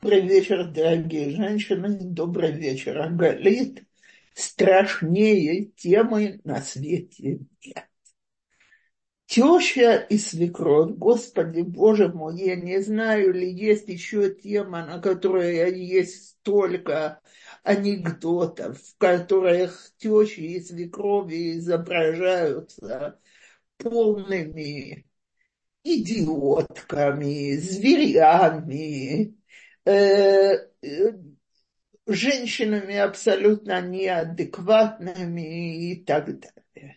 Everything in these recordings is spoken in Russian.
Добрый вечер, дорогие женщины, добрый вечер, Агалит. Страшнее темы на свете нет. Теща и свекровь, Господи, Боже мой, я не знаю, ли есть еще тема, на которой есть столько анекдотов, в которых тещи и свекрови изображаются полными идиотками, зверями, э, э, женщинами абсолютно неадекватными и так далее.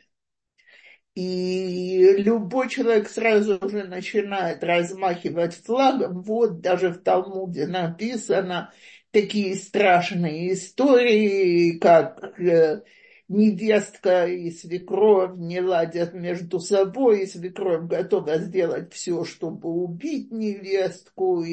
И любой человек сразу же начинает размахивать флагом. Вот даже в Талмуде написано такие страшные истории, как невестка и свекровь не ладят между собой, и свекровь готова сделать все, чтобы убить невестку,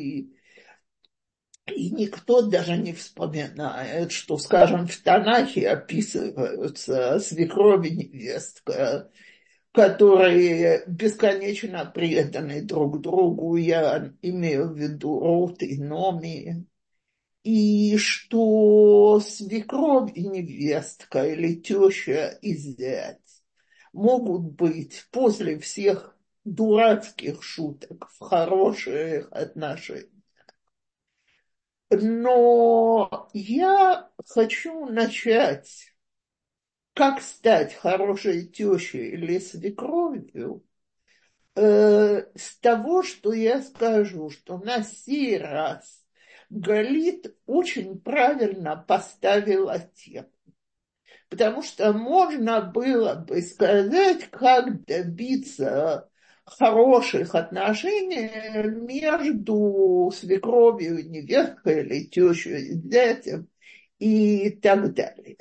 и никто даже не вспоминает, что, скажем, в Танахе описываются свекровь и невестка, которые бесконечно преданы друг другу, я имею в виду Рут и Номи, и что свекровь и невестка или теща и зять могут быть после всех дурацких шуток в хороших отношениях. Но я хочу начать, как стать хорошей тещей или свекровью, с того, что я скажу, что на сей раз Галит очень правильно поставила тему. Потому что можно было бы сказать, как добиться хороших отношений между свекровью и невесткой или тещей и зятем и так далее.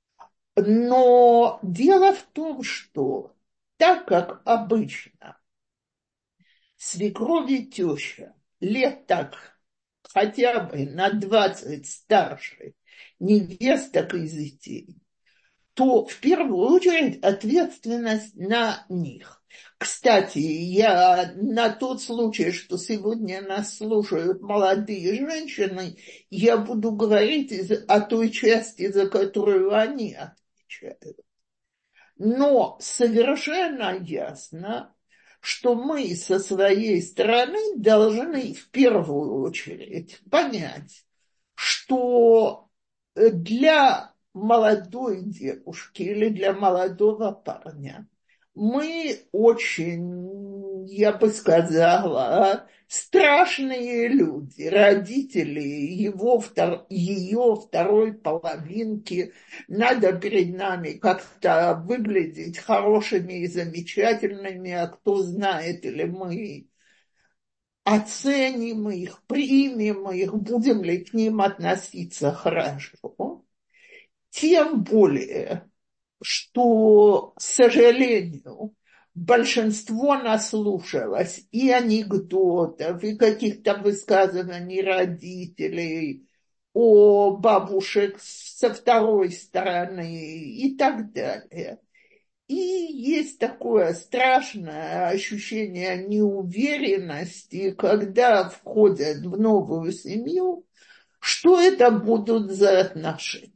Но дело в том, что так как обычно свекровь и теща лет так хотя бы на 20 старше невесток и зятей, то в первую очередь ответственность на них. Кстати, я на тот случай, что сегодня нас слушают молодые женщины, я буду говорить о той части, за которую они отвечают. Но совершенно ясно, что мы со своей стороны должны в первую очередь понять, что для молодой девушки или для молодого парня мы очень, я бы сказала, страшные люди, родители ее второй половинки. Надо перед нами как-то выглядеть хорошими и замечательными, а кто знает, или мы оценим их, примем их, будем ли к ним относиться хорошо. Тем более, что, к сожалению, большинство наслушалось и анекдотов, и каких-то высказываний родителей о бабушек со второй стороны и так далее. И есть такое страшное ощущение неуверенности, когда входят в новую семью, что это будут за отношения.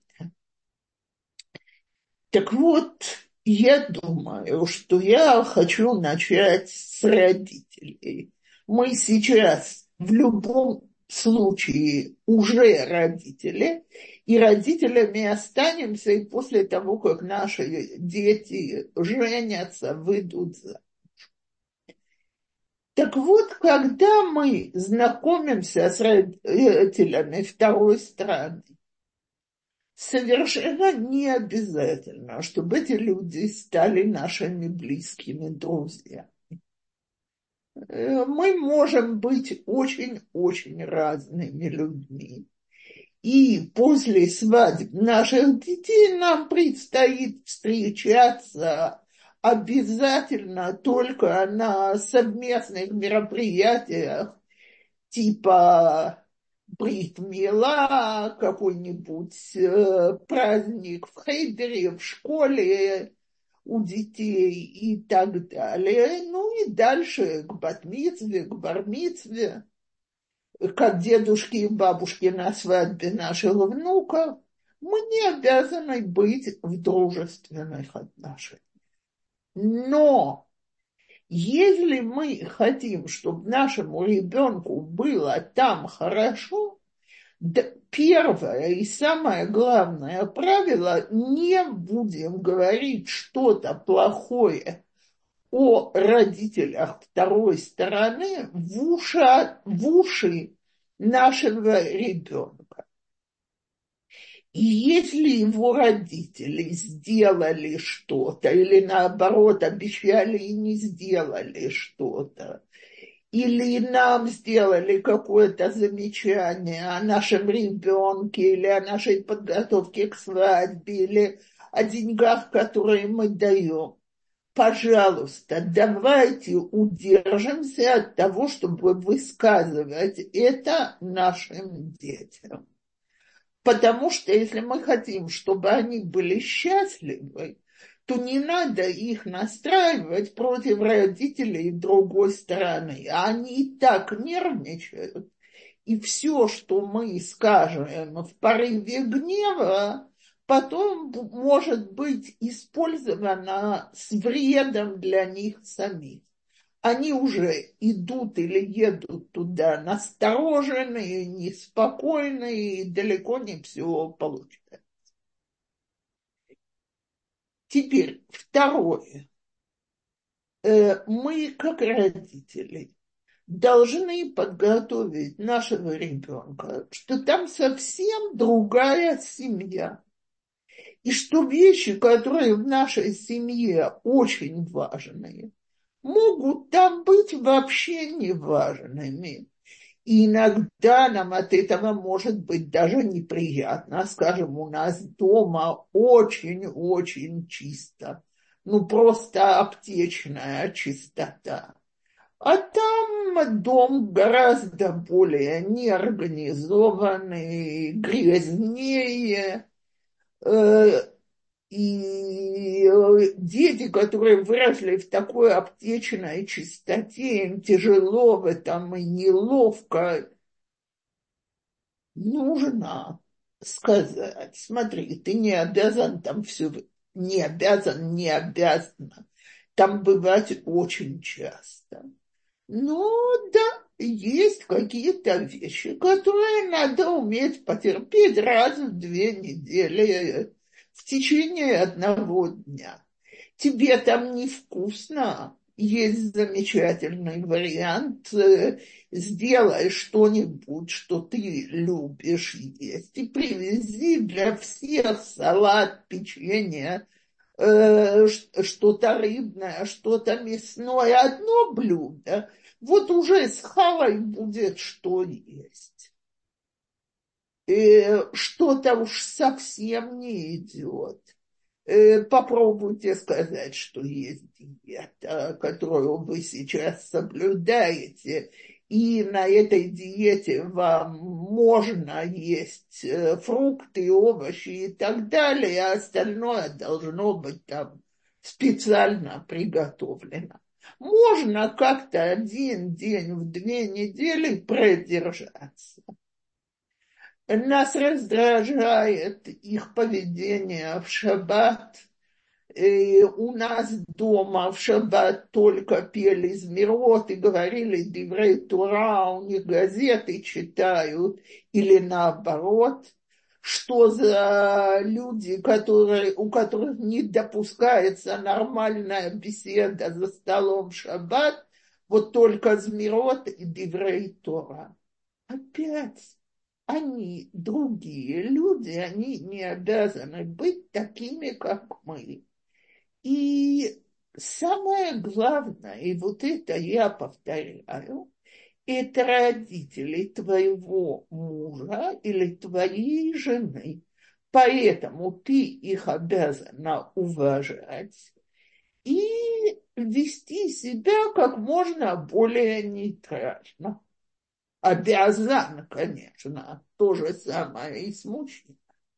Так вот, я думаю, что я хочу начать с родителей. Мы сейчас в любом случае уже родители, и родителями останемся и после того, как наши дети женятся, выйдут замуж. Так вот, когда мы знакомимся с родителями второй страны, совершенно не обязательно, чтобы эти люди стали нашими близкими друзьями. Мы можем быть очень-очень разными людьми. И после свадеб наших детей нам предстоит встречаться обязательно только на совместных мероприятиях типа брит-мила, какой-нибудь праздник в хейдере, в школе у детей и так далее. Ну и дальше к бат-мицве, к бар-мицве. как дедушки и бабушки на свадьбе наших внуков, мы не обязаны быть в дружественных отношениях. Но если мы хотим, чтобы нашему ребенку было там хорошо, первое и самое главное правило – не будем говорить что-то плохое о родителях второй стороны в уши нашего ребенка. И если его родители сделали что-то, или наоборот обещали и не сделали что-то, или нам сделали какое-то замечание о нашем ребенке, или о нашей подготовке к свадьбе, или о деньгах, которые мы даем, пожалуйста, давайте удержимся от того, чтобы высказывать это нашим детям. Потому что если мы хотим, чтобы они были счастливы, то не надо их настраивать против родителей другой стороны. Они и так нервничают. И все, что мы скажем в порыве гнева, потом может быть использовано с вредом для них самих. Они уже идут или едут туда настороженные, неспокойные, и далеко не все получается. Теперь второе. Мы, как родители, должны подготовить нашего ребенка, что там совсем другая семья. И что вещи, которые в нашей семье очень важные, могут там быть вообще неважными. И иногда нам от этого может быть даже неприятно. Скажем, у нас дома очень-очень чисто. Ну, просто аптечная чистота. А там дом гораздо более неорганизованный, грязнее. И дети, которые выросли в такой аптечной чистоте, им тяжело в этом и неловко. Нужно сказать, смотри, ты не обязан там все, не обязан, не обязана там бывать очень часто. Ну, да, есть какие-то вещи, которые надо уметь потерпеть раз в 2 недели в течение одного дня. Тебе там невкусно, есть замечательный вариант, сделай что-нибудь, что ты любишь есть, и привези для всех салат, печенье, что-то рыбное, что-то мясное, одно блюдо. Вот уже с халой будет что есть. Что-то уж совсем не идет. Попробуйте сказать, что есть диета, которую вы сейчас соблюдаете, и на этой диете вам можно есть фрукты, овощи и так далее, а остальное должно быть там специально приготовлено. Можно как-то 1 день в 2 недели продержаться. Нас раздражает их поведение в шаббат. И у нас дома в шаббат только пели змирот и говорили диврей Тора, у них газеты читают, или наоборот. Что за люди, у которых не допускается нормальная беседа за столом в шаббат, вот только змирот и диврей Тора. Опять они другие люди, они не обязаны быть такими, как мы. И самое главное, и вот это я повторяю, это родители твоего мужа или твоей жены. Поэтому ты их обязана уважать и вести себя как можно более нейтрально. Обязан, конечно, то же самое и с мужчиной.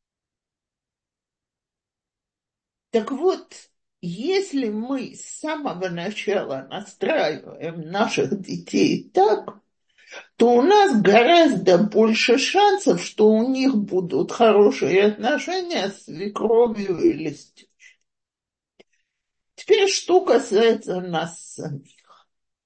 Так вот, если мы с самого начала настраиваем наших детей так, то у нас гораздо больше шансов, что у них будут хорошие отношения с свекровью или с тещей. Теперь, что касается нас самих.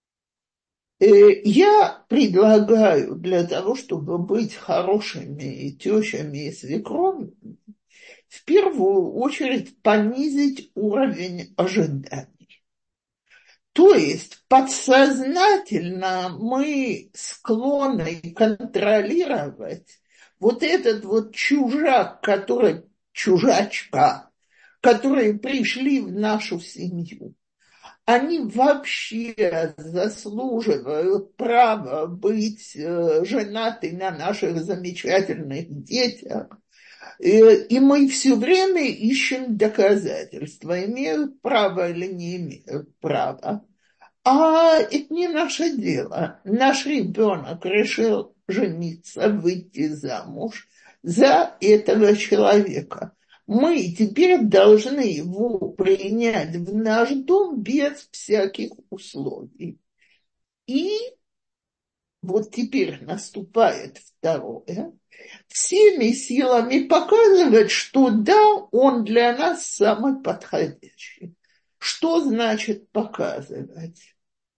Я предлагаю для того, чтобы быть хорошими и тещами, и свекровью, в первую очередь понизить уровень ожиданий. То есть подсознательно мы склонны контролировать вот этот вот чужак, который, чужачка, которые пришли в нашу семью. Они вообще заслуживают права быть женаты на наших замечательных детях. И мы все время ищем доказательства, имеют право или не имеют права. А это не наше дело. Наш ребенок решил жениться, выйти замуж за этого человека. Мы теперь должны его принять в наш дом без всяких условий. И вот теперь наступает второе. Всеми силами показывать, что да, он для нас самый подходящий. Что значит показывать?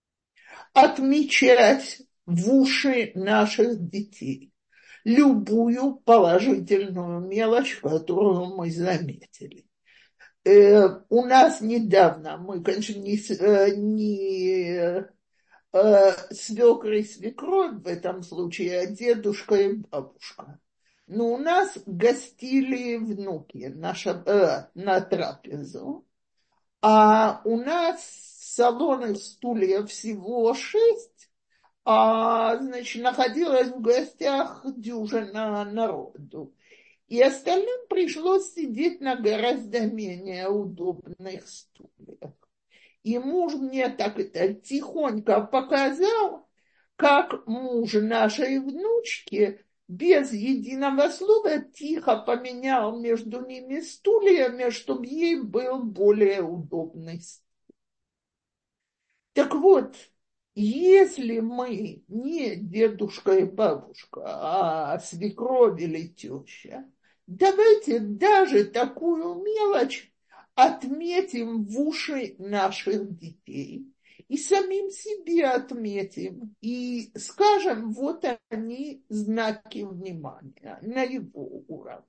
Отмечать в уши наших детей любую положительную мелочь, которую мы заметили. У нас недавно, мы, конечно, не свекр и свекровь в этом случае, а дедушка и бабушка. Но у нас гостили внуки на трапезу, а у нас салонных стульев всего 6, значит, находилась в гостях дюжина народу. И остальным пришлось сидеть на гораздо менее удобных стульях. И муж мне так это тихонько показал, как муж нашей внучки без единого слова тихо поменял между ними стульями, чтобы ей был более удобный стул. Так вот, если мы не дедушка и бабушка, а свекровь или теща, давайте даже такую мелочь отметим в уши наших детей и самим себе отметим и скажем, вот они знаки внимания на его уровне.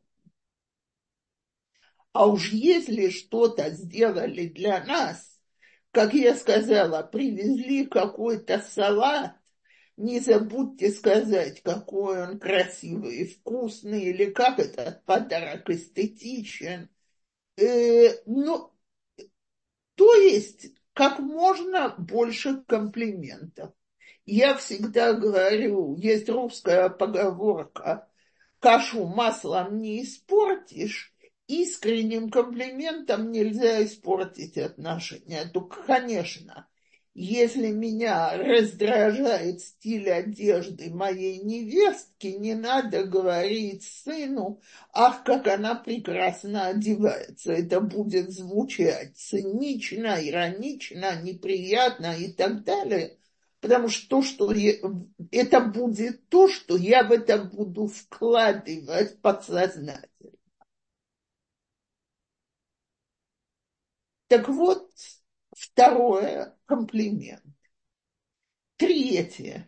А уж если что-то сделали для нас, как я сказала, привезли какой-то салат, не забудьте сказать, какой он красивый и вкусный, или как этот подарок эстетичен. Ну, то есть, как можно больше комплиментов. Я всегда говорю, есть русская поговорка: кашу маслом не испортишь, искренним комплиментом нельзя испортить отношения. Только, конечно, если меня раздражает стиль одежды моей невестки, не надо говорить сыну: ах, как она прекрасно одевается. Это будет звучать цинично, иронично, неприятно и так далее. Потому что это будет то, что я в это буду вкладывать подсознательно. Так вот, второе — комплимент. Третье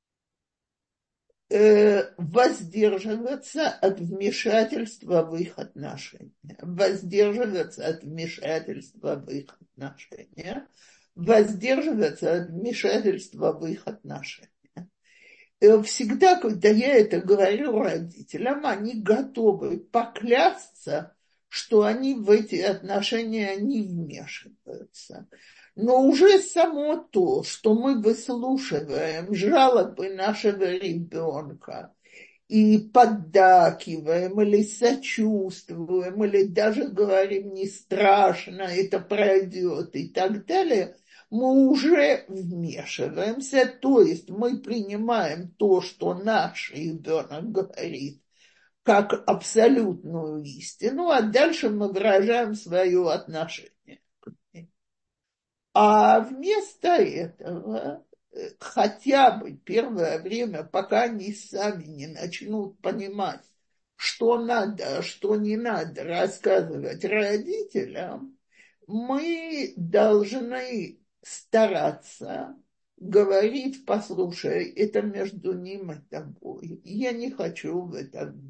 — воздерживаться от вмешательства в их отношения. Воздерживаться от вмешательства в их отношения. Воздерживаться от вмешательства в их отношения. Всегда, когда я это говорю родителям, они готовы поклясться, что они в эти отношения не вмешиваются. Но уже само то, что мы выслушиваем жалобы нашего ребенка и поддакиваем или сочувствуем, или даже говорим: не страшно, это пройдет и так далее, мы уже вмешиваемся, то есть мы принимаем то, что наш ребенок говорит, как абсолютную истину, а дальше мы выражаем свое отношение к ней. А вместо этого хотя бы первое время, пока они сами не начнут понимать, что надо, а что не надо рассказывать родителям, мы должны стараться говорить: послушай, это между ним и тобой. Я не хочу в этом.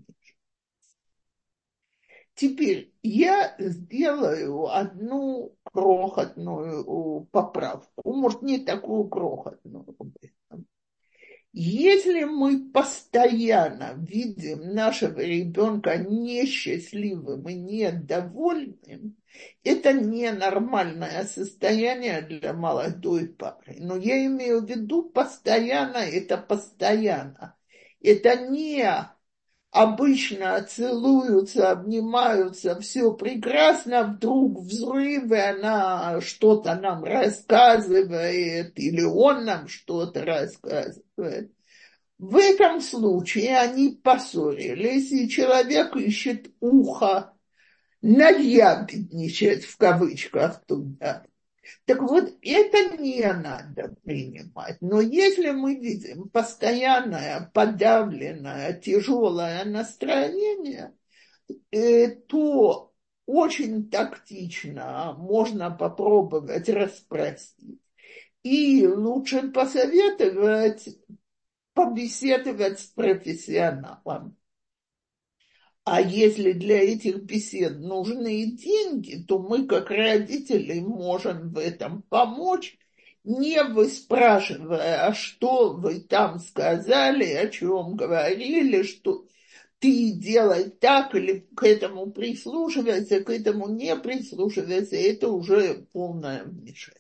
Теперь я сделаю одну крохотную поправку, может, не такую крохотную. Если мы постоянно видим нашего ребенка несчастливым и недовольным, это ненормальное состояние для молодой пары. Но я имею в виду постоянно, это постоянно. Это не обычно целуются, обнимаются, все прекрасно, вдруг взрывы, она что-то нам рассказывает, или он нам что-то рассказывает. В этом случае они поссорились, и человек ищет ухо, наябедничать в кавычках туда. Так вот, это не надо принимать. Но если мы видим постоянное, подавленное, тяжелое настроение, то очень тактично можно попробовать расспросить. И лучше посоветовать, побеседовать с профессионалом. А если для этих бесед нужны деньги, то мы, как родители, можем в этом помочь, не выспрашивая, а что вы там сказали, о чем говорили, что ты делай так или к этому прислушивайся, к этому не прислушивайся, это уже полное вмешательство.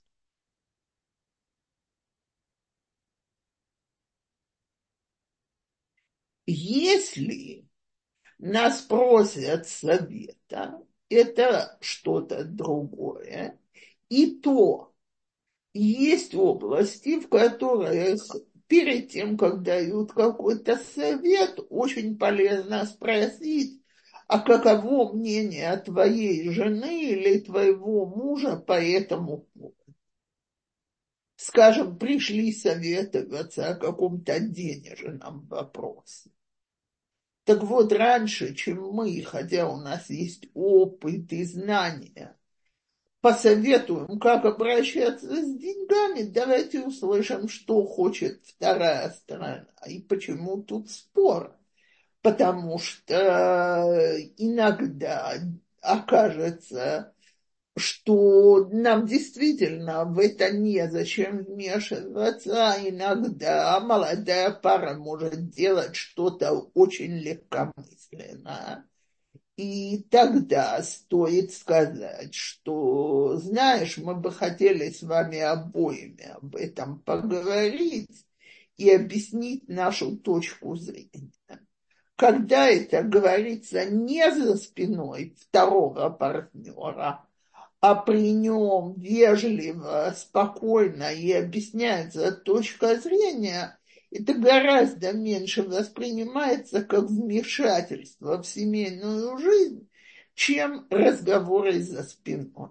Если нас просят совета, это что-то другое. И то есть области, в которых перед тем, как дают какой-то совет, очень полезно спросить, а каково мнение твоей жены или твоего мужа по этому поводу? Скажем, пришли советоваться о каком-то денежном вопросе. Так вот, раньше, чем мы, хотя у нас есть опыт и знания, посоветуем, как обращаться с деньгами, давайте услышим, что хочет вторая сторона и почему тут спор. Потому что иногда окажется, что нам действительно в это незачем вмешиваться, а иногда молодая пара может делать что-то очень легкомысленное. И тогда стоит сказать, что, знаешь, мы бы хотели с вами обоими об этом поговорить и объяснить нашу точку зрения. Когда это говорится не за спиной второго партнера, а при нем вежливо, спокойно и объясняется точка зрения, это гораздо меньше воспринимается как вмешательство в семейную жизнь, чем разговоры за спиной.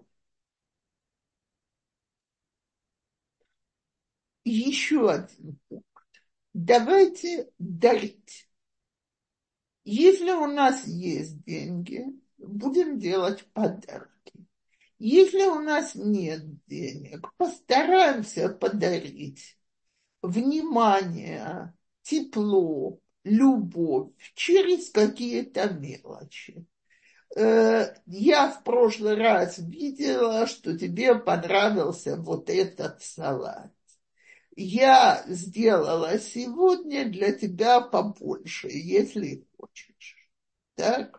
Еще один пункт. Давайте дарить. Если у нас есть деньги, будем делать подарки. Если у нас нет денег, постараемся подарить внимание, тепло, любовь через какие-то мелочи. Я в прошлый раз видела, что тебе понравился вот этот салат. Я сделала сегодня для тебя побольше, если хочешь. Так?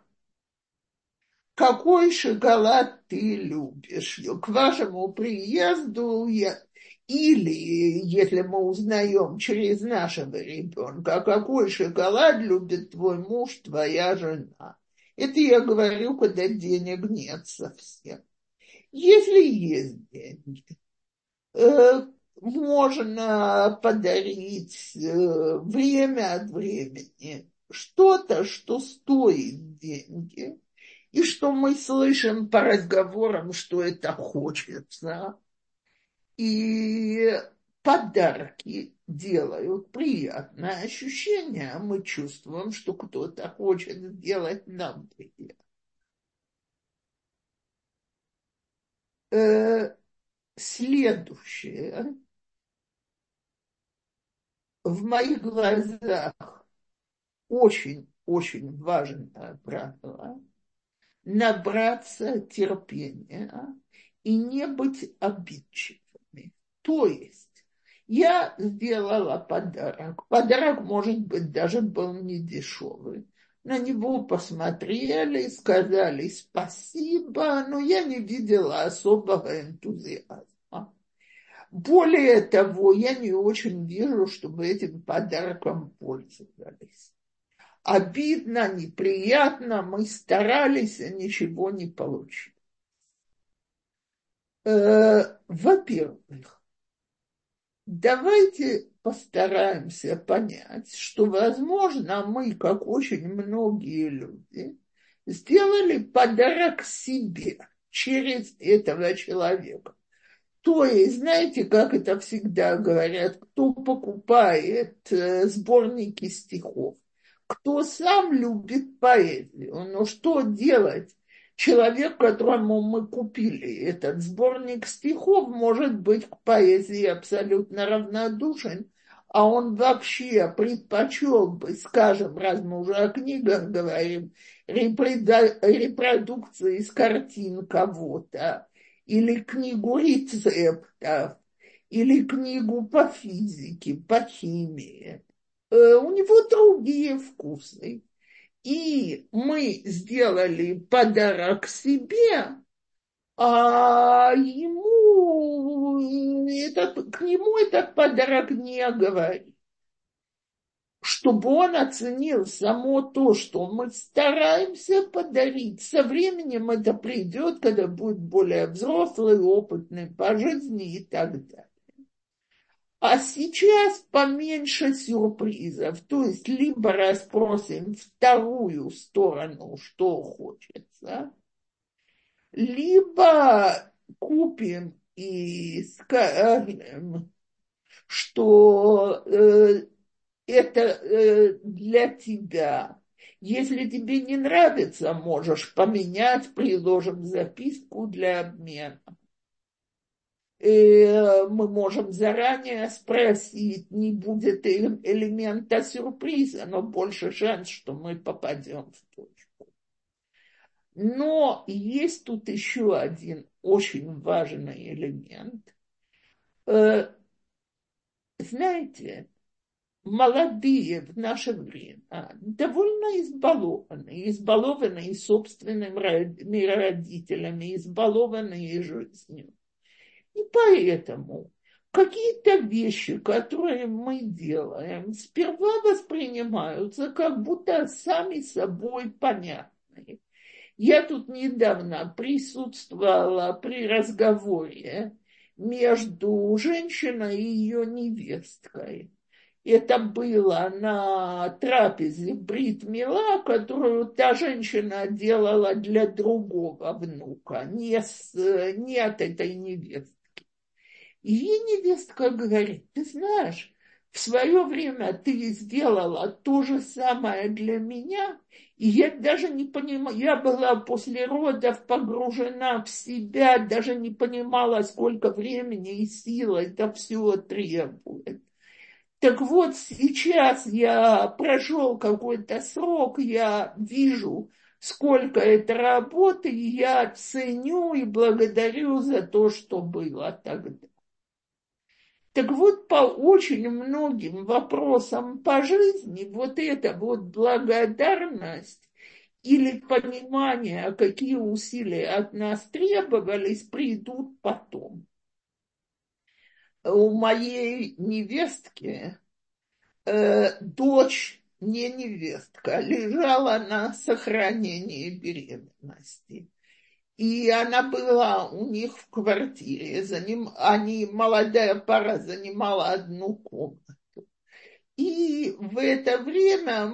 Какой шоколад ты любишь? К вашему приезду я... Или, если мы узнаем через нашего ребенка, какой шоколад любит твой муж, твоя жена. Это я говорю, когда денег нет совсем. Если есть деньги, можно подарить время от времени что-то, что стоит деньги, и что мы слышим по разговорам, что это хочется. И подарки делают приятное ощущение, а мы чувствуем, что кто-то хочет сделать нам приятно. Следующее. В моих глазах очень-очень важное правило – набраться терпения и не быть обидчивыми. То есть я сделала подарок. Подарок, может быть, даже был не дешевый. На него посмотрели, сказали спасибо, но я не видела особого энтузиазма. Более того, я не очень вижу, чтобы этим подарком пользовались. Обидно, неприятно, мы старались, а ничего не получилось. Во-первых, давайте постараемся понять, что, возможно, мы, как очень многие люди, сделали подарок себе через этого человека. То есть, знаете, как это всегда говорят, кто покупает сборники стихов, кто сам любит поэзию. Но что делать? Человек, которому мы купили этот сборник стихов, может быть к поэзии абсолютно равнодушен, а он вообще предпочел бы, скажем, раз мы уже о книгах говорим, репродукции из картин кого-то, или книгу рецептов, или книгу по физике, по химии. У него другие вкусы. И мы сделали подарок себе, а к нему этот подарок не говорит. Чтобы он оценил само то, что мы стараемся подарить. Со временем это придет, когда будет более взрослый, опытный по жизни и так далее. А сейчас поменьше сюрпризов. То есть либо расспросим вторую сторону, что хочется, либо купим и скажем, что это для тебя. Если тебе не нравится, можешь поменять, приложим записку для обмена. Мы можем заранее спросить, не будет элемента сюрприза, но больше шанс, что мы попадем в точку. Но есть тут еще один очень важный элемент. Знаете, молодые в наше время довольно избалованы и собственными родителями, избалованы и жизнью. И поэтому какие-то вещи, которые мы делаем, сперва воспринимаются как будто сами собой понятные. Я тут недавно присутствовала при разговоре между женщиной и ее невесткой. Это было на трапезе Брит Мила, которую та женщина делала для другого внука, не от этой невесты. Ее невестка говорит, ты знаешь, в свое время ты сделала то же самое для меня, и я даже не понимаю, я была после родов погружена в себя, даже не понимала, сколько времени и сил это все требует. Так вот, сейчас я прошел какой-то срок, я вижу, сколько это работы, и я ценю и благодарю за то, что было тогда. Так вот, по очень многим вопросам по жизни вот эта вот благодарность или понимание, какие усилия от нас требовались, придут потом. У моей невестки дочь, не невестка, лежала на сохранении беременности. И она была у них в квартире. Молодая пара занимала одну комнату. И в это время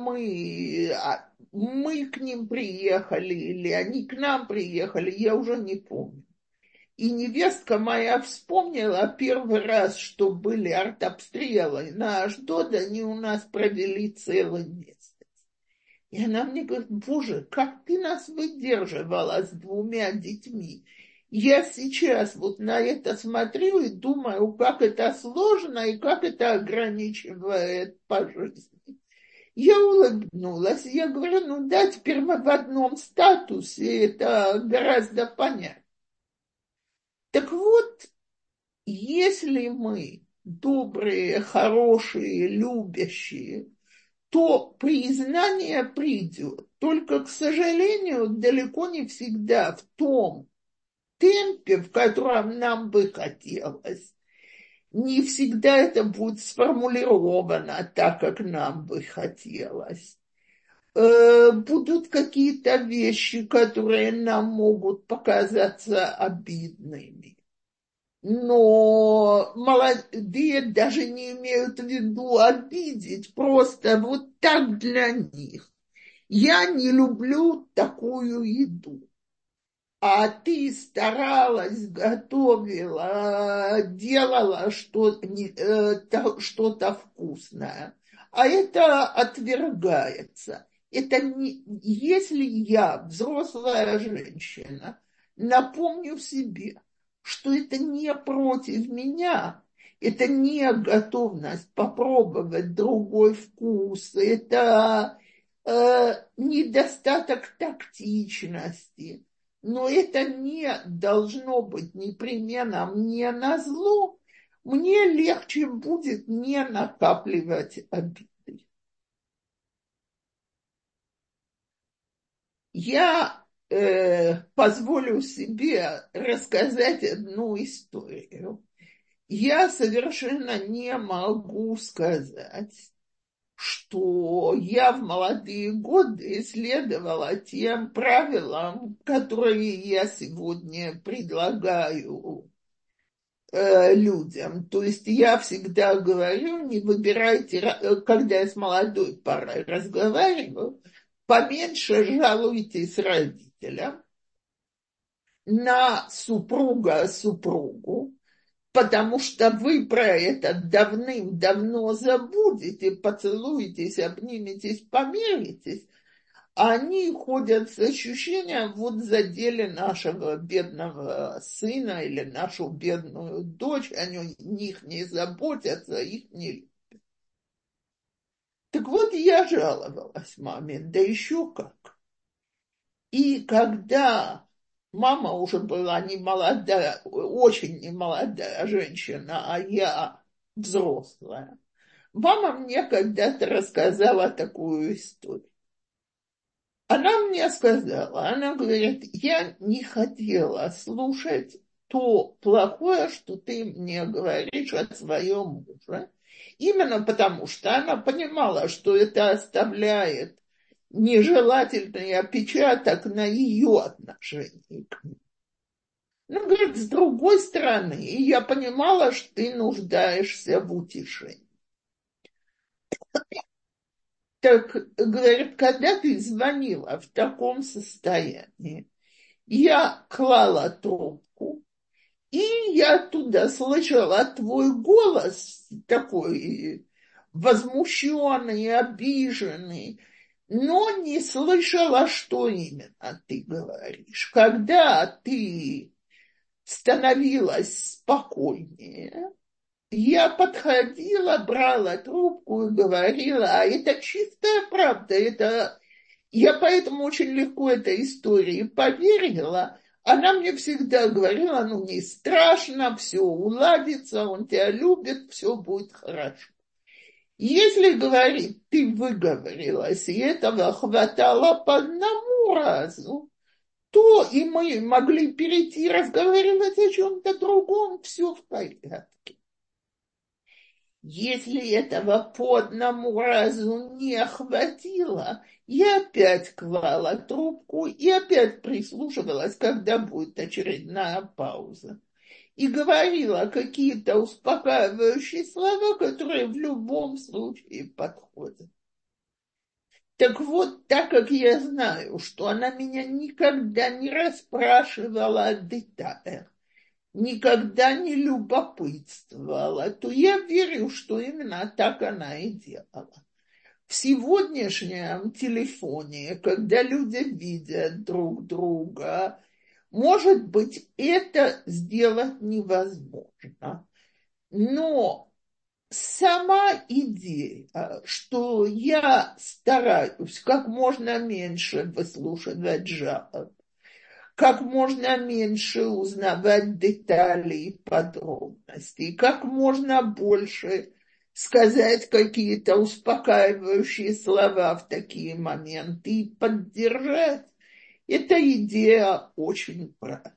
мы к ним приехали, или они к нам приехали, я уже не помню. И невестка моя вспомнила первый раз, что были артобстрелы на Ашдод, они у нас провели целый месяц. И она мне говорит: боже, как ты нас выдерживала с двумя детьми. Я сейчас вот на это смотрю и думаю, как это сложно и как это ограничивает по жизни. Я улыбнулась, я говорю: ну да, теперь мы в одном статусе, это гораздо понятнее. Так вот, если мы добрые, хорошие, любящие, то признание придет. Только, к сожалению, далеко не всегда в том темпе, в котором нам бы хотелось. Не всегда это будет сформулировано так, как нам бы хотелось. Будут какие-то вещи, которые нам могут показаться обидными. Но молодые даже не имеют в виду обидеть, просто вот так для них. Я не люблю такую еду. А ты старалась, готовила, делала что-то вкусное. А это отвергается. Это не, если я, взрослая женщина, напомню себе, что это не против меня, это не готовность попробовать другой вкус, это недостаток тактичности. Но это не должно быть непременно мне назло. Мне легче будет не накапливать обиды. Я позволю себе рассказать одну историю. Я совершенно не могу сказать, что я в молодые годы следовала тем правилам, которые я сегодня предлагаю людям. То есть я всегда говорю: не выбирайте, когда я с молодой парой разговариваю, поменьше жалуйтесь родителям на супругу, потому что вы про это давным-давно забудете, поцелуетесь, обниметесь, помиритесь, а они ходят с ощущением: вот задели нашего бедного сына или нашу бедную дочь, они о них не заботятся, их не любят. Так вот, я жаловалась маме, да еще как. И когда мама уже была не молодая, очень не молодая женщина, а я взрослая, мама мне когда-то рассказала такую историю. Она мне сказала, она говорит: я не хотела слушать то плохое, что ты мне говоришь о своем муже, именно потому что она понимала, что это оставляет нежелательный отпечаток на ее отношении к нему. Ну, говорит, с другой стороны, я понимала, что ты нуждаешься в утешении. Так, говорит, когда ты звонила в таком состоянии, я клала трубку, и я оттуда слышала твой голос такой возмущенный, обиженный, но не слышала, что именно ты говоришь. Когда ты становилась спокойнее, я подходила, брала трубку и говорила: а это чистая правда, это... Я поэтому очень легко этой истории поверила. Она мне всегда говорила: ну не страшно, все уладится, он тебя любит, все будет хорошо. Если, говорит, ты выговорилась, и этого хватало по одному разу, то и мы могли перейти разговаривать о чем-то другом, все в порядке. Если этого по одному разу не хватило, я опять клала трубку и опять прислушивалась, когда будет очередная пауза. И говорила какие-то успокаивающие слова, которые в любом случае подходят. Так вот, так как я знаю, что она меня никогда не расспрашивала о деталях, никогда не любопытствовала, то я верю, что именно так она и делала. В сегодняшнем телефоне, когда люди видят друг друга, может быть, это сделать невозможно. Но сама идея, что я стараюсь как можно меньше выслушивать жалоб, как можно меньше узнавать детали и подробности, как можно больше сказать какие-то успокаивающие слова в такие моменты и поддержать, эта идея очень правильная.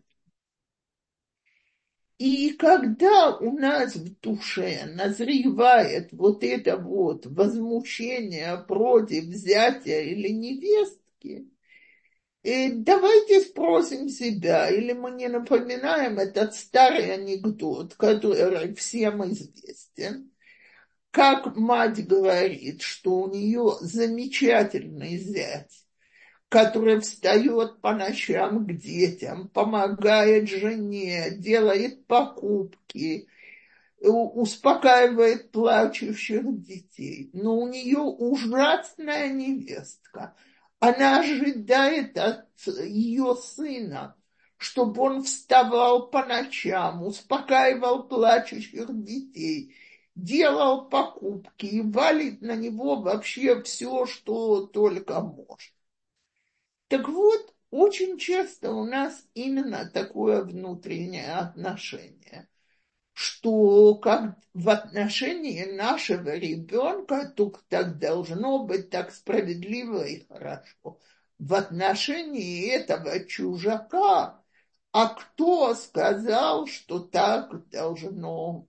И когда у нас в душе назревает вот это вот возмущение против зятя или невестки, давайте спросим себя, или мы не напоминаем этот старый анекдот, который всем известен, как мать говорит, что у нее замечательный зять, который встает по ночам к детям, помогает жене, делает покупки, успокаивает плачущих детей. Но у нее ужасная невестка. Она ожидает от ее сына, чтобы он вставал по ночам, успокаивал плачущих детей, делал покупки и валит на него вообще все, что только может. Так вот, очень часто у нас именно такое внутреннее отношение, что как в отношении нашего ребенка так должно быть так справедливо и хорошо. В отношении этого чужака, а кто сказал, что так должно?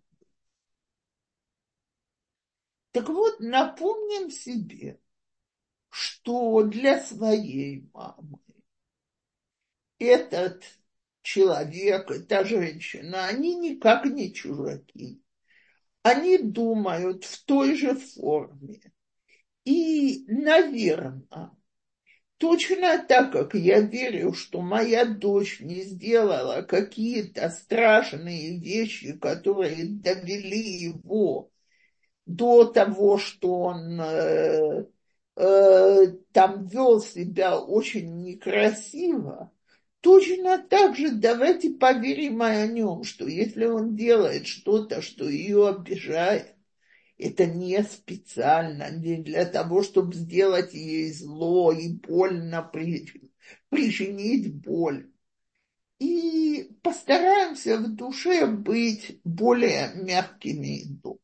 Так вот, напомним себе, что для своей мамы этот человек, эта женщина, они никак не чужаки. Они думают в той же форме. И, наверное, точно так, как я верю, что моя дочь не сделала какие-то страшные вещи, которые довели его до того, что он там вел себя очень некрасиво, точно так же давайте поверим о нем, что если он делает что-то, что ее обижает, это не специально, не для того, чтобы сделать ей зло и больно причинить боль. И постараемся в душе быть более мягкими и добрыми.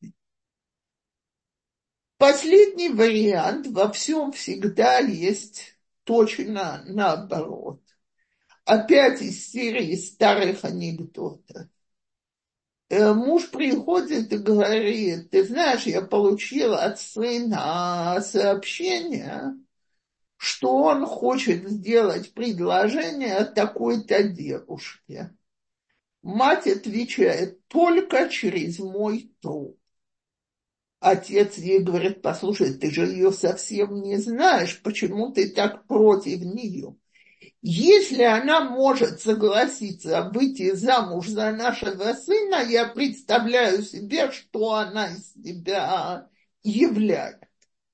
Последний вариант во всем всегда есть точно наоборот. Опять из серии старых анекдотов. Муж приходит и говорит: ты знаешь, я получил от сына сообщение, что он хочет сделать предложение такой-то девушке. Мать отвечает: только через мой труп. Отец ей говорит: послушай, ты же ее совсем не знаешь, почему ты так против нее? Если она может согласиться выйти замуж за нашего сына, я представляю себе, что она из себя являет.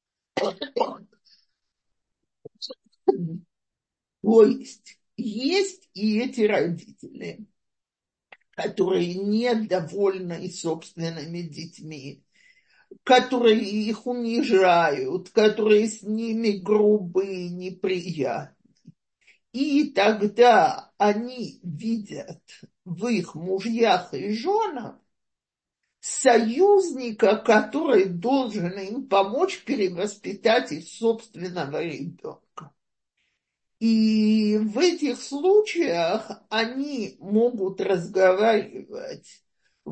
То есть и эти родители, которые недовольны собственными детьми, которые их унижают, которые с ними грубые, неприятные. И тогда они видят в их мужьях и женах союзника, который должен им помочь перевоспитать их собственного ребенка. И в этих случаях они могут разговаривать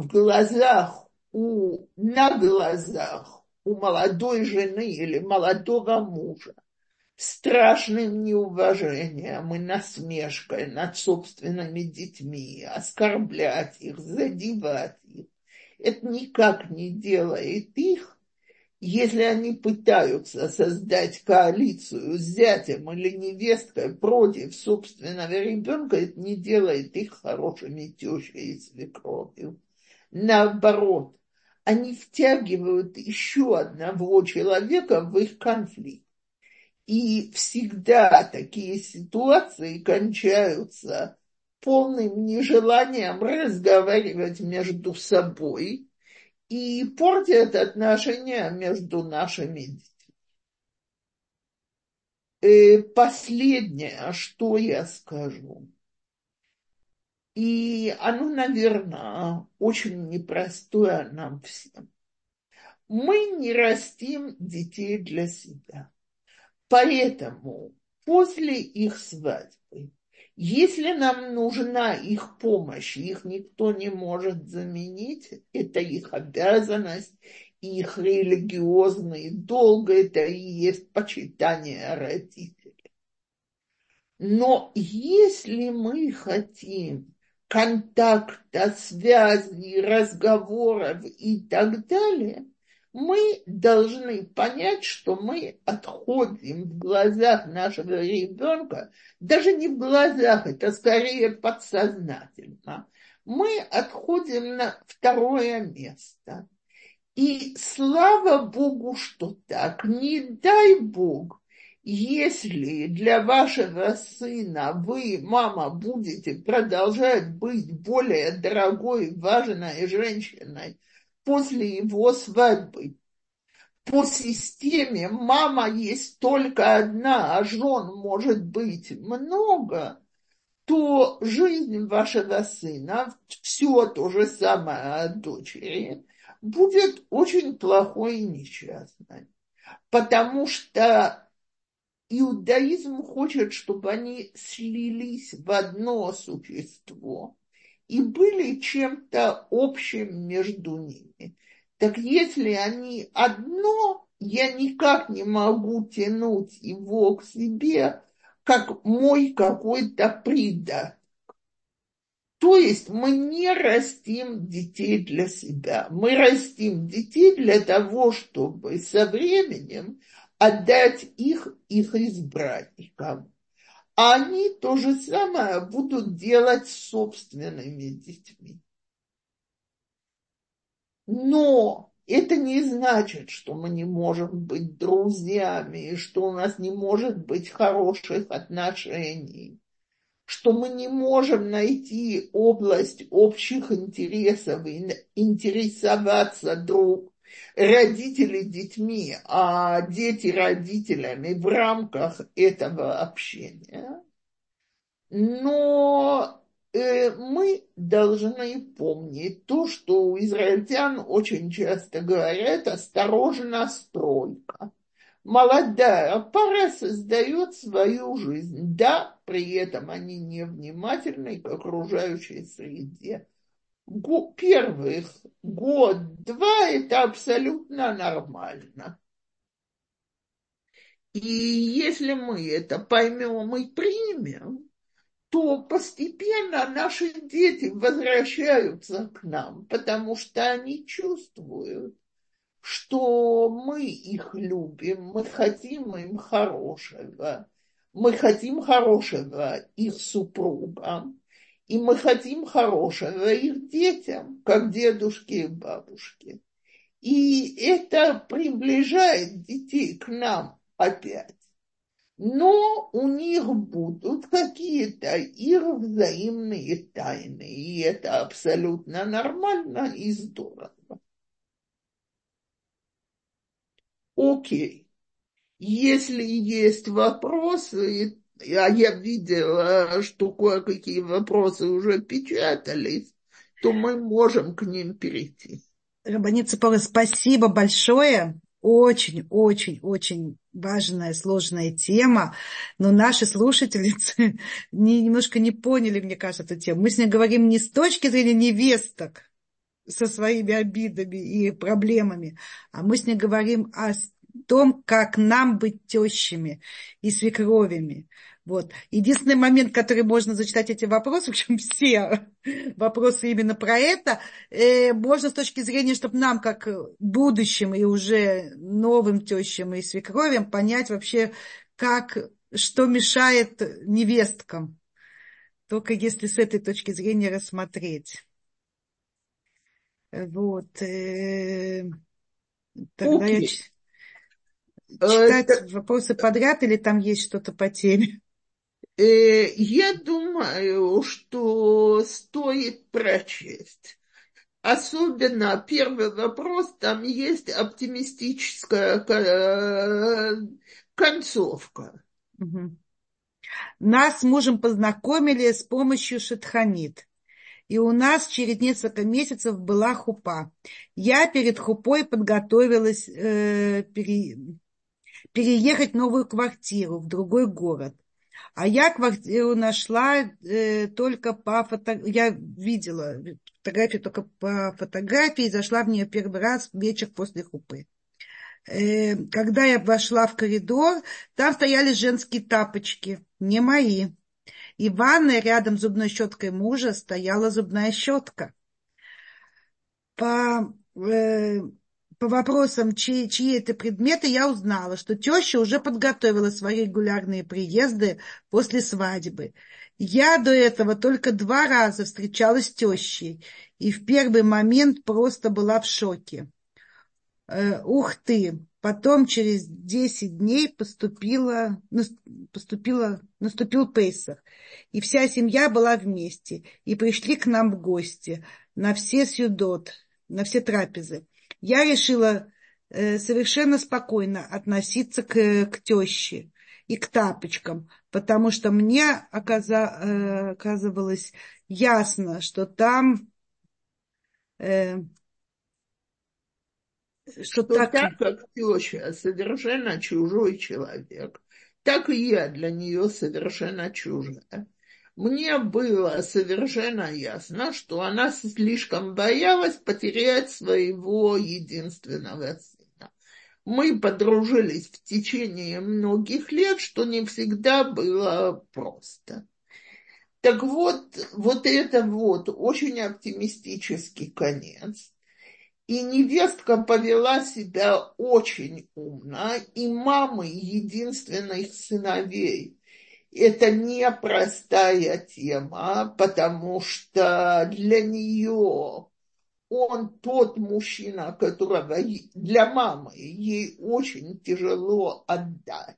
на глазах у молодой жены или молодого мужа страшным неуважением и насмешкой над собственными детьми, оскорблять их, задевать их. Это никак не делает их Если они пытаются создать коалицию с зятем или невесткой против собственного ребенка, это не делает их хорошими тещей и свекровью. Наоборот, они втягивают еще одного человека в их конфликт. И всегда такие ситуации кончаются полным нежеланием разговаривать между собой и портят отношения между нашими детьми. Последнее, что я скажу, и оно, наверное, очень непростое нам всем. Мы не растим детей для себя. Поэтому после их свадьбы, если нам нужна их помощь, их никто не может заменить, это их обязанность, их религиозный долг, это и есть почитание родителей. Но если мы хотим контакта, связи, разговоров и так далее, мы должны понять, что мы отходим в глазах нашего ребенка, даже не в глазах, это скорее подсознательно. Мы отходим на второе место. И слава Богу, что так. Не дай Бог, если для вашего сына вы, мама, будете продолжать быть более дорогой, важной женщиной после его свадьбы, по системе мама есть только одна, а жен может быть много, то жизнь вашего сына, все то же самое от дочери, будет очень плохой и несчастной. Потому что иудаизм хочет, чтобы они слились в одно существо и были чем-то общим между ними. Так если они одно, я никак не могу тянуть его к себе, как мой какой-то придаток. То есть мы не растим детей для себя, мы растим детей для того, чтобы со временем отдать их избранникам. А они то же самое будут делать с собственными детьми. Но это не значит, что мы не можем быть друзьями, что у нас не может быть хороших отношений, что мы не можем найти область общих интересов и интересоваться родители детьми, а дети родителями в рамках этого общения. Но мы должны помнить то, что у израильтян очень часто говорят «осторожно, стройка». Молодая пара создает свою жизнь. Да, при этом они невнимательны к окружающей среде. Первых год-два это абсолютно нормально. И если мы это поймем и примем, то постепенно наши дети возвращаются к нам, потому что они чувствуют, что мы их любим, мы хотим им хорошего, мы хотим хорошего их супругам, и мы хотим хорошего их детям, как дедушки и бабушки. И это приближает детей к нам опять. Но у них будут какие-то их взаимные тайны, и это абсолютно нормально и здорово. Окей. Если есть вопросы, а я видела, что кое-какие вопросы уже печатались, то мы можем к ним перейти. Рабанит Ципора, спасибо большое. Очень, очень, очень важная, сложная тема. Но наши слушательницы немножко не поняли, мне кажется, эту тему. Мы с ней говорим не с точки зрения невесток со своими обидами и проблемами, а мы с ней говорим о том, как нам быть тещами и свекровями. Вот. Единственный момент, который можно зачитать эти вопросы, причем все вопросы именно про это, можно с точки зрения, чтобы нам, как будущим и уже новым тещам и свекровям, понять вообще, как, что мешает невесткам. Только если с этой точки зрения рассмотреть. Вот. Тогда я Окей. читать вопросы подряд или там есть что-то по теме? Я думаю, что стоит прочесть. Особенно первый вопрос, там есть оптимистическая концовка. Мгм. Нас с мужем познакомили с помощью шатханит. И у нас через несколько месяцев была хупа. Я перед хупой подготовилась переехать в новую квартиру в другой город. А я квартиру нашла только по фотографии. Я видела фотографию только по фотографии и зашла в нее первый раз вечер после хупы. Когда я вошла в коридор, там стояли женские тапочки, не мои. И в ванной рядом с зубной щеткой мужа стояла зубная щетка. По, э, по вопросам, чьи это предметы, я узнала, что теща уже подготовила свои регулярные приезды после свадьбы. Я до этого только 2 раза встречалась с тещей, и в первый момент просто была в шоке. Ух ты! Потом через 10 дней наступил Пейсах. И вся семья была вместе. И пришли к нам в гости на все сюдот, на все трапезы. Я решила совершенно спокойно относиться к теще и к тапочкам, потому что мне оказывалось ясно, что там э, что Что так. так как теща совершенно чужой человек, так и я для нее совершенно чужая. Мне было совершенно ясно, что она слишком боялась потерять своего единственного сына. Мы подружились в течение многих лет, что не всегда было просто. Так вот это вот очень оптимистический конец. И невестка повела себя очень умно, и мамы единственных сыновей. Это непростая тема, потому что для нее он тот мужчина, которого для мамы ей очень тяжело отдать.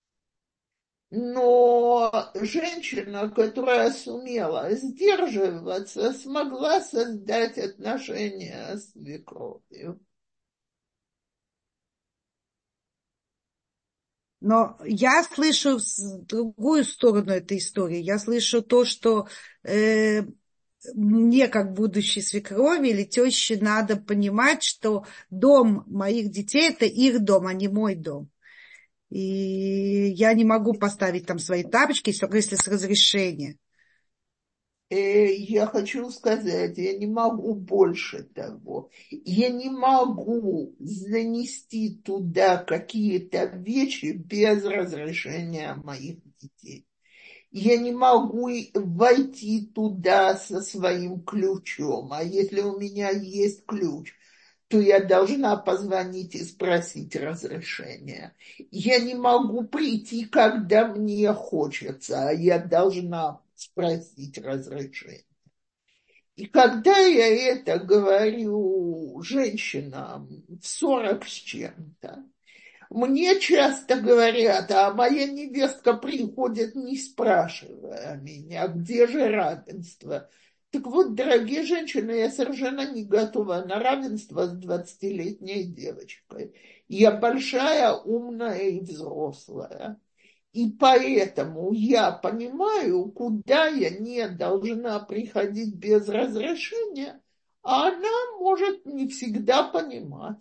Но женщина, которая сумела сдерживаться, смогла создать отношения с свекровью. Но я слышу другую сторону этой истории. Я слышу то, что мне, как будущей свекрови или теще, надо понимать, что дом моих детей – это их дом, а не мой дом. И я не могу поставить там свои тапочки, только если с разрешения. Я хочу сказать, я не могу больше того. Я не могу занести туда какие-то вещи без разрешения моих детей. Я не могу войти туда со своим ключом. А если у меня есть ключ, то я должна позвонить и спросить разрешения. Я не могу прийти, когда мне хочется, а я должна спросить разрешение. И когда я это говорю женщинам в 40 с чем-то, мне часто говорят, а моя невестка приходит, не спрашивая меня, где же равенство. Так вот, дорогие женщины, я совершенно не готова на равенство с 20-летней девочкой. Я большая, умная и взрослая. И поэтому я понимаю, куда я не должна приходить без разрешения, а она может не всегда понимать.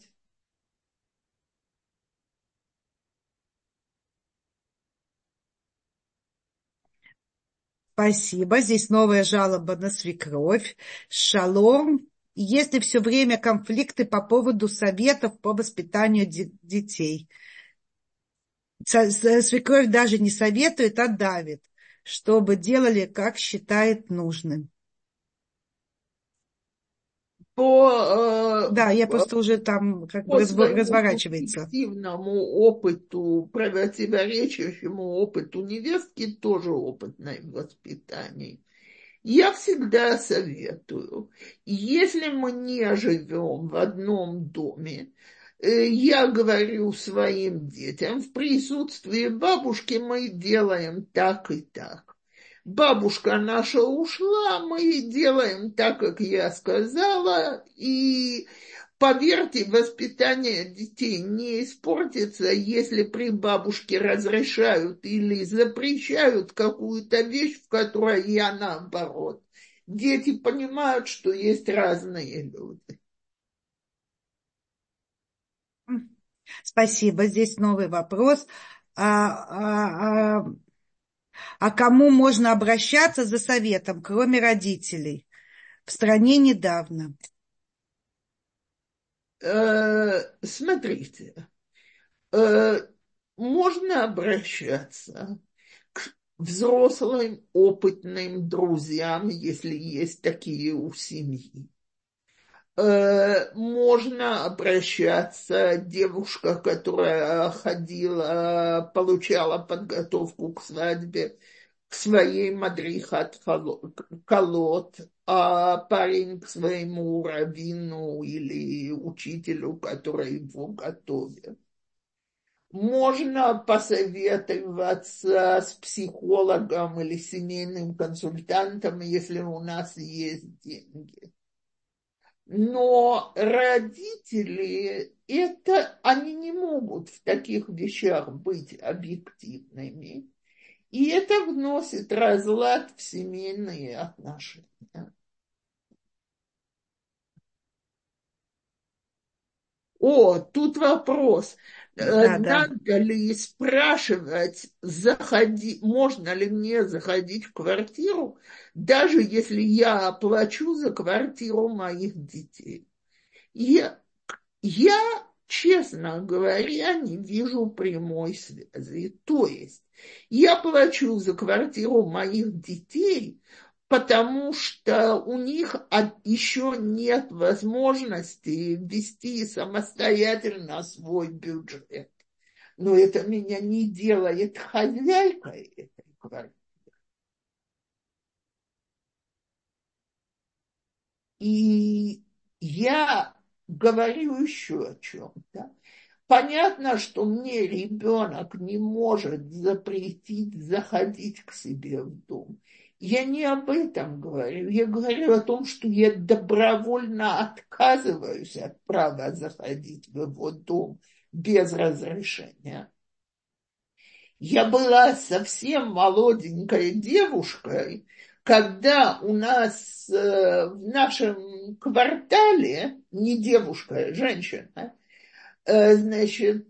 Спасибо. Здесь новая жалоба на свекровь. Шалом. И если все время конфликты по поводу советов по воспитанию детей. Свекровь даже не советует, а давит, чтобы делали, как считает нужным. По, Да, я просто уже там как бы по своему разворачивается. субъективному опыту, противоречащему опыту невестки, тоже опытное воспитание. Я всегда советую, если мы не живем в одном доме, я говорю своим детям, в присутствии бабушки мы делаем так и так. Бабушка наша ушла, мы делаем так, как я сказала, и поверьте, воспитание детей не испортится, если при бабушке разрешают или запрещают какую-то вещь, в которой я наоборот. Дети понимают, что есть разные люди. Спасибо. Здесь новый вопрос. А, а, а, а кому можно обращаться за советом, кроме родителей? В стране недавно. Смотрите, можно обращаться к взрослым, опытным друзьям, если есть такие у семьи. Можно обращаться, девушка, которая ходила, получала подготовку к свадьбе, к своей мадрихат колод, а парень к своему раввину или учителю, который его готовит. Можно посоветоваться с психологом или семейным консультантом, если у нас есть деньги. Но родители, они не могут в таких вещах быть объективными. И это вносит разлад в семейные отношения. О, тут вопрос. Да, да. Надо ли спрашивать, можно ли мне заходить в квартиру, даже если я оплачу за квартиру моих детей? Я Я, честно говоря, не вижу прямой связи. То есть я плачу за квартиру моих детей, потому что у них еще нет возможности вести самостоятельно свой бюджет. Но это меня не делает хозяйкой этой квартиры. И я говорю еще о чем-то. Понятно, что мне ребенок не может запретить заходить к себе в дом. Я не об этом говорю. Я говорю о том, что я добровольно отказываюсь от права заходить в его дом без разрешения. Я была совсем молоденькой девушкой, когда у нас в нашем квартале, не девушка, а женщина, значит,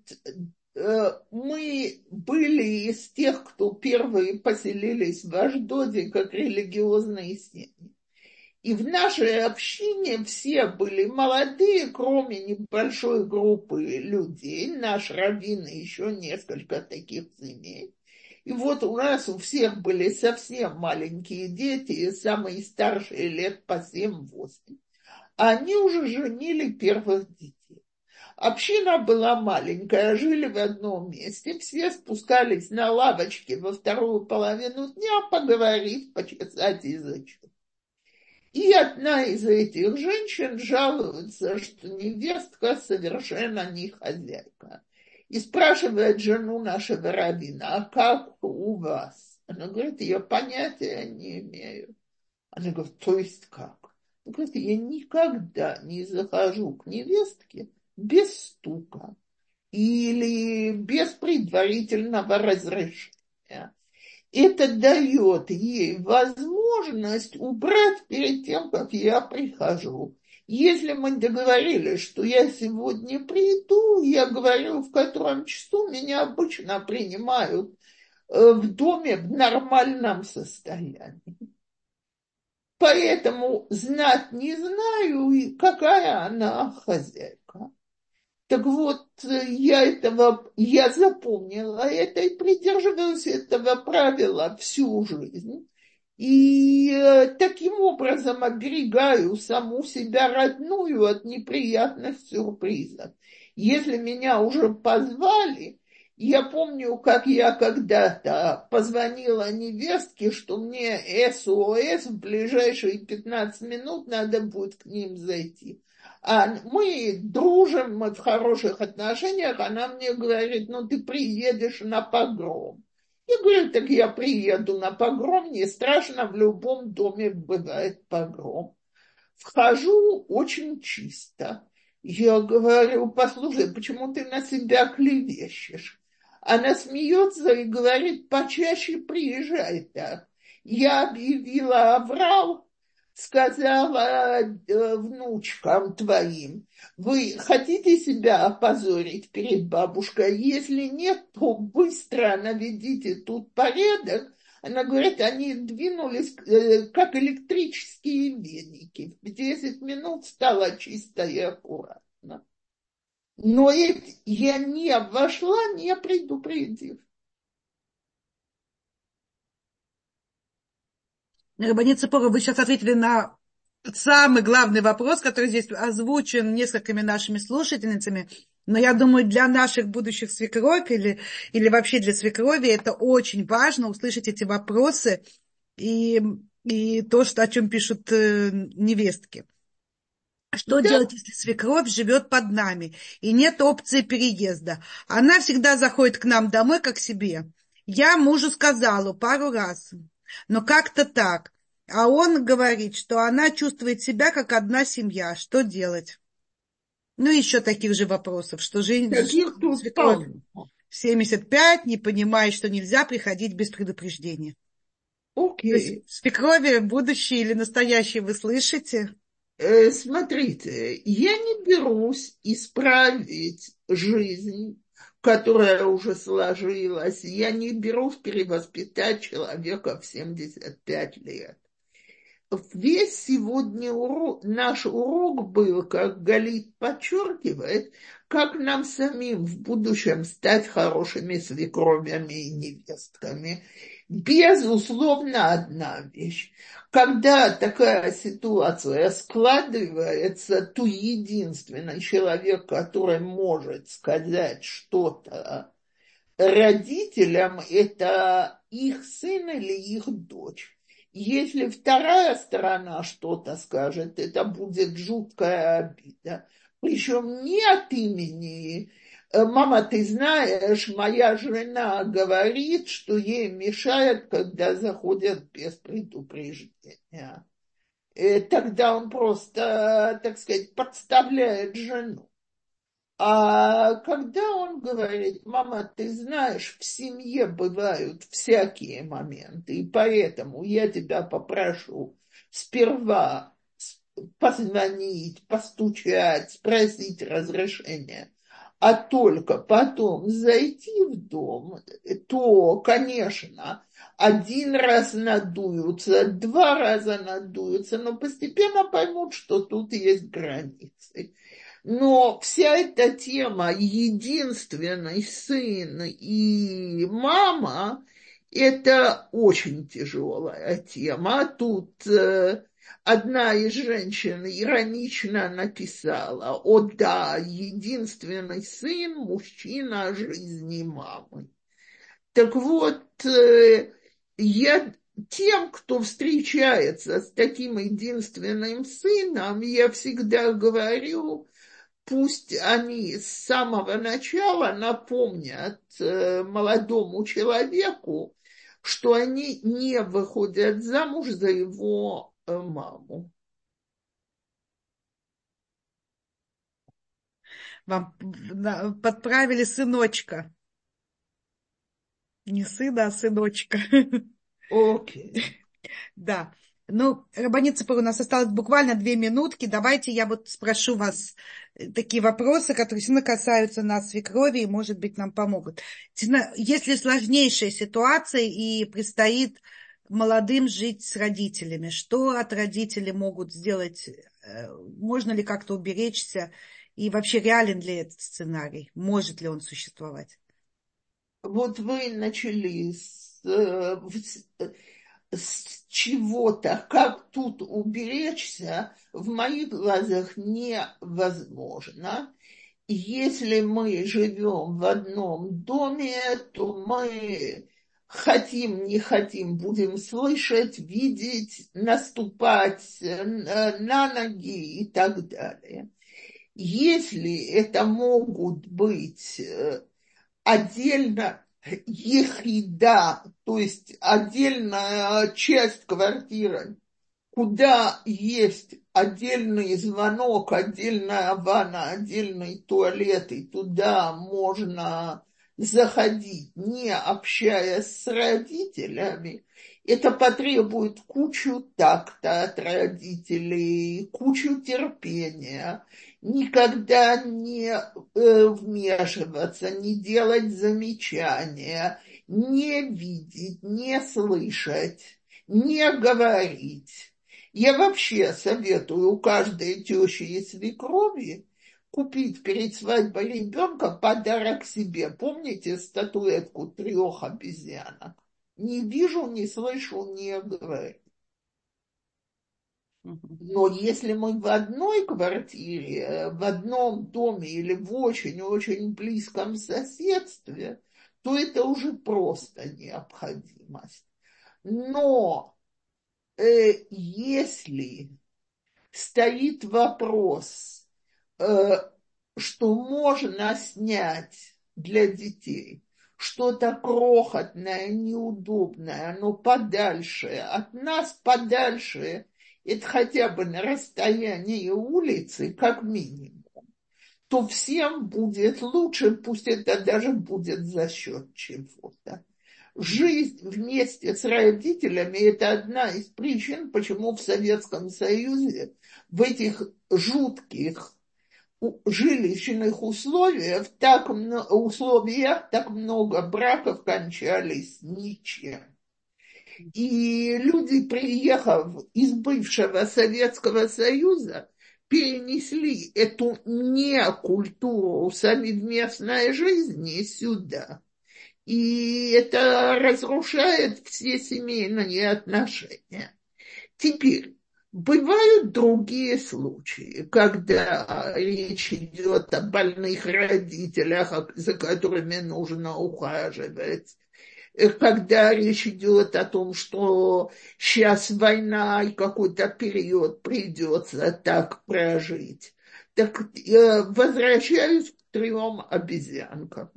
мы были из тех, кто первые поселились в Ашдоде как религиозные семьи. И в нашей общине все были молодые, кроме небольшой группы людей, наш раввин и еще несколько таких семей. И вот у нас у всех были совсем маленькие дети, самые старшие лет по 7-8. Они уже женили первых детей. Община была маленькая, жили в одном месте, все спускались на лавочке во вторую половину дня поговорить, почесать язычок. И одна из этих женщин жалуется, что невестка совершенно не хозяйка. И спрашивает жену нашего раввина, а как у вас? Она говорит, я понятия не имею. Она говорит, то есть как? Она говорит, я никогда не захожу к невестке без стука или без предварительного разрешения. Это дает ей возможность убрать перед тем, как я прихожу. Если мы договорились, что я сегодня приду, я говорю, в котором часу меня обычно принимают в доме в нормальном состоянии. Поэтому знать не знаю, и какая она хозяйка. Так вот, я запомнила это и придерживаюсь этого правила всю жизнь. И таким образом оберегаю саму себя родную от неприятных сюрпризов. Если меня уже позвали, я помню, как я когда-то позвонила невестке, что мне СОС в ближайшие 15 минут надо будет к ним зайти. А мы дружим, мы в хороших отношениях, она мне говорит, ну ты приедешь на погром. Я говорю, так я приеду на погром, не страшно, в любом доме бывает погром. Вхожу очень чисто. Я говорю, послушай, почему ты на себя клевещешь? Она смеется и говорит, почаще приезжай так. Я объявила аврал, сказала внучкам твоим, вы хотите себя опозорить перед бабушкой? Если нет, то быстро наведите тут порядок. Она говорит, они двинулись, как электрические веники. В 10 минут стало чисто и аккуратно. Но я не вошла, не предупредив. Рабанит Ципора, вы сейчас ответили на самый главный вопрос, который здесь озвучен несколькими нашими слушательницами. Но я думаю, для наших будущих свекровь или вообще для свекрови это очень важно услышать эти вопросы и то, что, о чем пишут невестки. Что Да, делать, если свекровь живет под нами и нет опции переезда? Она всегда заходит к нам домой, как к себе. Я мужу сказала пару раз, но как-то так. А он говорит, что она чувствует себя как одна семья. Что делать? Ну, еще таких же вопросов, что таких тут свекровь полно. 75 не понимает, что нельзя приходить без предупреждения. То есть Окей. свекрови будущие или настоящие вы слышите? Смотрите, я не берусь исправить жизнь, которая уже сложилась. Я не берусь перевоспитать человека в 75 лет. Весь сегодня наш урок был, как Галит подчеркивает, как нам самим в будущем стать хорошими свекровями и невестками. Безусловно, одна вещь. Когда такая ситуация складывается, то единственный человек, который может сказать что-то родителям, это их сын или их дочь. Если вторая сторона что-то скажет, это будет жуткая обида. Причем не от имени «мама, ты знаешь, моя жена говорит, что ей мешает, когда заходят без предупреждения». Тогда он просто, так сказать, подставляет жену. А когда он говорит, мама, ты знаешь, в семье бывают всякие моменты, и поэтому я тебя попрошу сперва позвонить, постучать, спросить разрешения, а только потом зайти в дом, то, конечно, один раз надуются, два раза надуются, но постепенно поймут, что тут есть границы. Но вся эта тема единственный сын и мама, это очень тяжелая тема. Тут одна из женщин иронично написала: «О да, единственный сын, мужчина жизни мамы». Так вот, я тем, кто встречается с таким единственным сыном, я всегда говорю, пусть они с самого начала напомнят молодому человеку, что они не выходят замуж за его маму. Вам подправили сыночка. Не сына, а сыночка. Окей. Да. Ну, Рабанит Ципор, у нас осталось буквально 2 минутки. Давайте я вот спрошу вас такие вопросы, которые сильно касаются нас, свекрови, и, может быть, нам помогут. Если сложнейшая ситуация и предстоит молодым жить с родителями? Что от родителей могут сделать? Можно ли как-то уберечься? И вообще реален ли этот сценарий? Может ли он существовать? Вот вы начали с чего-то, как тут уберечься, в моих глазах невозможно. Если мы живем в одном доме, то мы хотим, не хотим, будем слышать, видеть, наступать на ноги и так далее. Если это могут быть отдельно ехида, то есть отдельная часть квартиры, куда есть отдельный звонок, отдельная ванна, отдельный туалет, и туда можно заходить, не общаясь с родителями, это потребует кучу такта от родителей, кучу терпения, никогда не вмешиваться, не делать замечания, не видеть, не слышать, не говорить. Я вообще советую у каждой тещи и свекрови купить перед свадьбой ребенка подарок себе. Помните статуэтку 3 обезьянок? Не вижу, не слышу, не говорю. Но если мы в одной квартире, в одном доме или в очень-очень близком соседстве, то это уже просто необходимость. Но если стоит вопрос, что можно снять для детей что-то крохотное, неудобное, но подальше, от нас подальше, это хотя бы на расстоянии улицы, как минимум, то всем будет лучше, пусть это даже будет за счет чего-то. Жизнь вместе с родителями – это одна из причин, почему в Советском Союзе в этих жутких жилищных условиях так много браков кончались ничем. И люди, приехав из бывшего Советского Союза, перенесли эту некультуру совместной жизни сюда. И это разрушает все семейные отношения. Теперь, бывают другие случаи, когда речь идет о больных родителях, за которыми нужно ухаживать, когда речь идет о том, что сейчас война и какой-то период придется так прожить. Так возвращаюсь к 3 обезьянкам.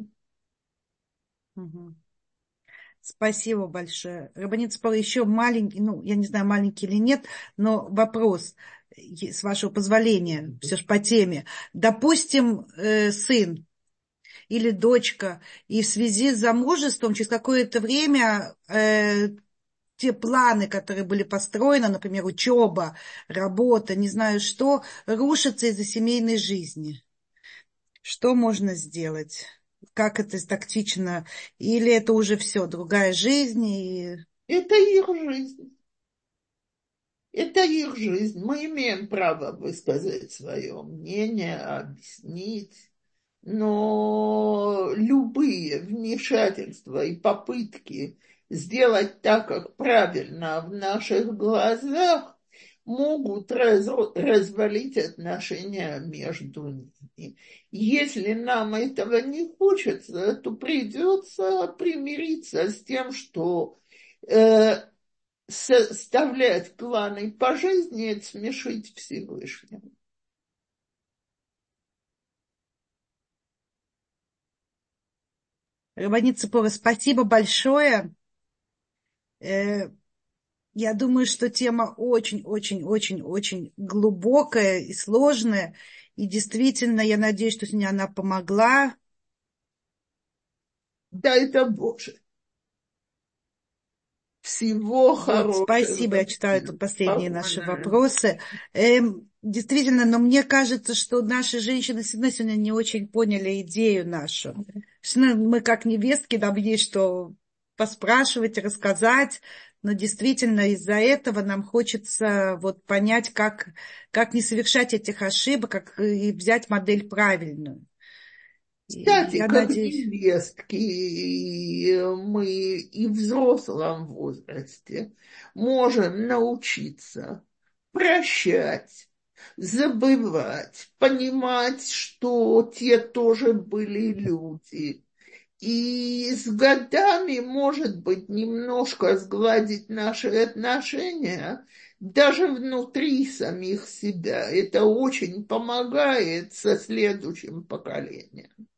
Спасибо большое. Рабанит Ципора, еще маленький, ну, я не знаю, маленький или нет, но вопрос, с вашего позволения, все же по теме. Допустим, сын или дочка, и в связи с замужеством через какое-то время те планы, которые были построены, например, учеба, работа, не знаю что, рушатся из-за семейной жизни. Что можно сделать? Как это тактично? Или это уже все, другая жизнь? Это их жизнь. Это их жизнь. Мы имеем право высказать свое мнение, объяснить. Но любые вмешательства и попытки сделать так, как правильно в наших глазах, могут развалить отношения между ними. Если нам этого не хочется, то придется примириться с тем, что составлять планы по жизни – это смешить Всевышнего. Рабанит Ципора, спасибо большое. Я думаю, что тема очень-очень-очень-очень глубокая и сложная. И действительно, я надеюсь, что сегодня она помогла. Да, это Боже. Всего Вот, спасибо, хорошего. я читаю тут последние наши вопросы. Действительно, но мне кажется, что наши женщины всегда сегодня не очень поняли идею нашу. Мы как невестки, нам есть что поспрашивать, рассказать. Но действительно из-за этого нам хочется вот понять, как не совершать этих ошибок, как и взять модель правильную. И Кстати, я как надеюсь. невестки, мы и в взрослом возрасте можем научиться прощать, забывать, понимать, что те тоже были люди. И с годами, может быть, немножко сгладить наши отношения, даже внутри самих себя. Это очень помогает со следующим поколением.